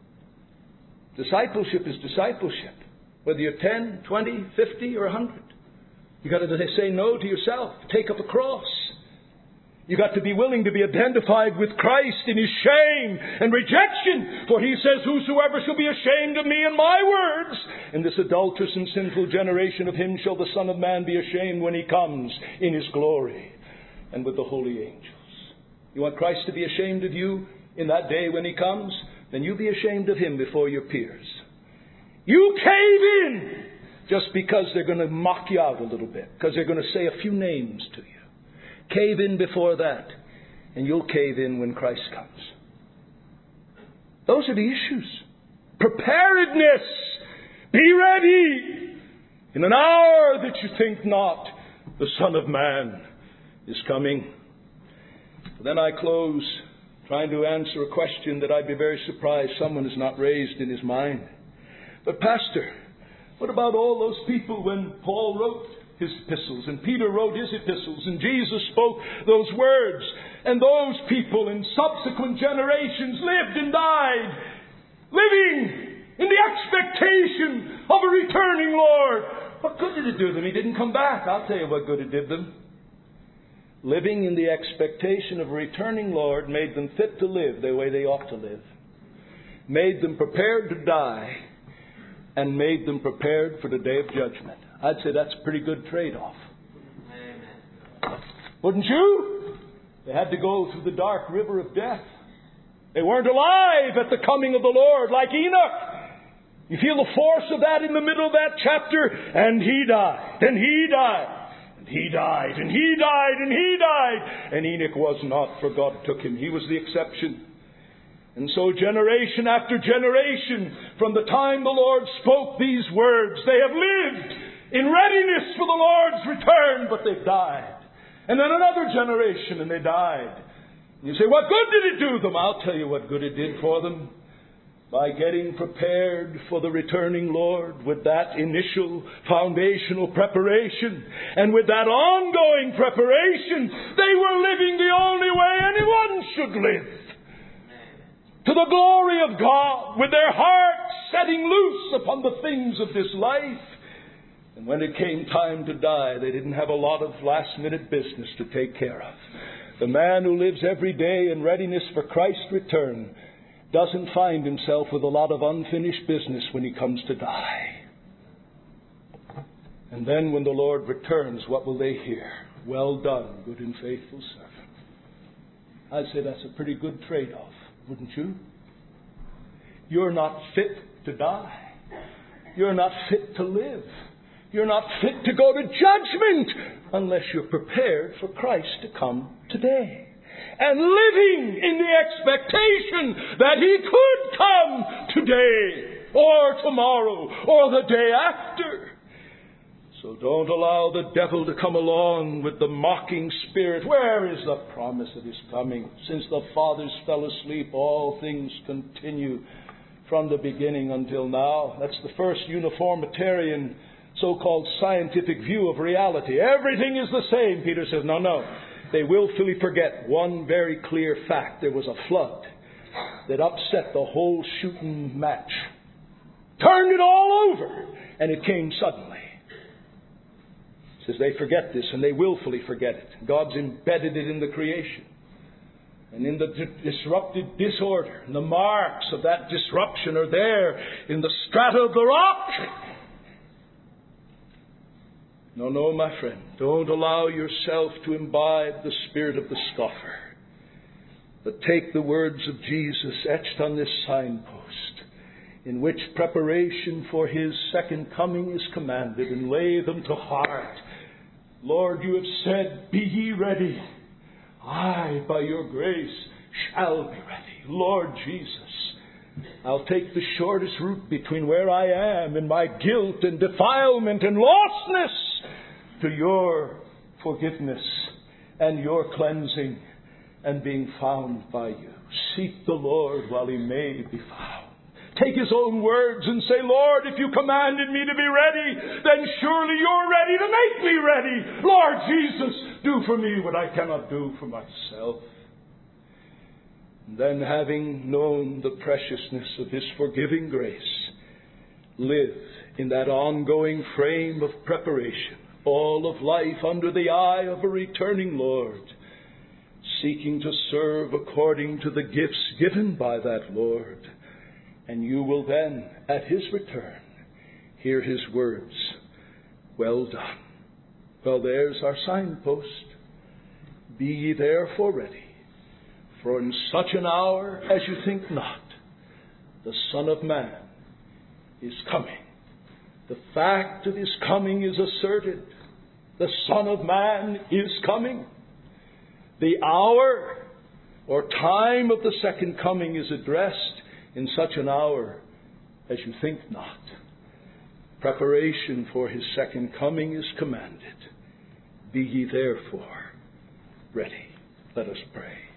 Discipleship is discipleship. Whether you're ten, twenty, fifty, or a hundred. You've got to say no to yourself. Take up a cross. You've got to be willing to be identified with Christ in His shame and rejection. For He says, whosoever shall be ashamed of me and my words, in this adulterous and sinful generation, of him shall the Son of Man be ashamed when He comes in His glory and with the holy angels. You want Christ to be ashamed of you in that day when He comes? Then you be ashamed of Him before your peers. You cave in just because they're going to mock you out a little bit, because they're going to say a few names to you. Cave in before that, and you'll cave in when Christ comes. Those are the issues. Preparedness. Be ready. In an hour that you think not, the Son of Man is coming. Then I close trying to answer a question that I'd be very surprised someone has not raised in his mind. But Pastor, what about all those people when Paul wrote his epistles and Peter wrote his epistles and Jesus spoke those words, and those people in subsequent generations lived and died, living in the expectation of a returning Lord? What good did it do them? He didn't come back. I'll tell you what good it did them. Living in the expectation of a returning Lord made them fit to live the way they ought to live, made them prepared to die, and made them prepared for the day of judgment. I'd say that's a pretty good trade-off. Amen. Wouldn't you? They had to go through the dark river of death. They weren't alive at the coming of the Lord like Enoch. You feel the force of that in the middle of that chapter? And he died, and he died. And he died, and he died, and he died. And Enoch was not, for God took him. He was the exception. And so generation after generation, from the time the Lord spoke these words, they have lived in readiness for the Lord's return, but they've died. And then another generation, and they died. And you say, what good did it do them? I'll tell you what good it did for them. By getting prepared for the returning Lord with that initial foundational preparation, and with that ongoing preparation, they were living the only way anyone should live. To the glory of God, with their hearts setting loose upon the things of this life. And when it came time to die, they didn't have a lot of last-minute business to take care of. The man who lives every day in readiness for Christ's return doesn't find himself with a lot of unfinished business when he comes to die. And then when the Lord returns, what will they hear? Well done, good and faithful servant. I'd say that's a pretty good trade-off, wouldn't you? You're not fit to die. You're not fit to live. You're not fit to go to judgment unless you're prepared for Christ to come today. And living in the expectation that He could come today, or tomorrow, or the day after. So don't allow the devil to come along with the mocking spirit. Where is the promise of His coming? Since the fathers fell asleep, all things continue from the beginning until now. That's the first uniformitarian, so-called scientific view of reality. Everything is the same. Peter says, no, no. They willfully forget one very clear fact. There was a flood that upset the whole shooting match. Turned it all over. And it came suddenly. It says they forget this, and they willfully forget it. God's embedded it in the creation. And in the di- disrupted disorder, and the marks of that disruption are there in the strata of the rock. No, no, my friend. Don't allow yourself to imbibe the spirit of the scoffer. But take the words of Jesus etched on this signpost, in which preparation for His second coming is commanded, and lay them to heart. Lord, you have said, be ye ready. I, by your grace, shall be ready. Lord Jesus, I'll take the shortest route between where I am and my guilt and defilement and lostness to your forgiveness and your cleansing and being found by you. Seek the Lord while he may be found. Take his own words and say, Lord, if you commanded me to be ready, then surely you're ready to make me ready. Lord Jesus, do for me what I cannot do for myself. And then, having known the preciousness of his forgiving grace, live in that ongoing frame of preparation, all of life under the eye of a returning Lord, seeking to serve according to the gifts given by that Lord. And you will then, at his return, hear his words, well done. Well, there's our signpost. Be ye therefore ready, for in such an hour as you think not, the Son of Man is coming. The fact of his coming is asserted. The Son of Man is coming. The hour or time of the second coming is addressed in such an hour as you think not. Preparation for his second coming is commanded. Be ye therefore ready. Let us pray.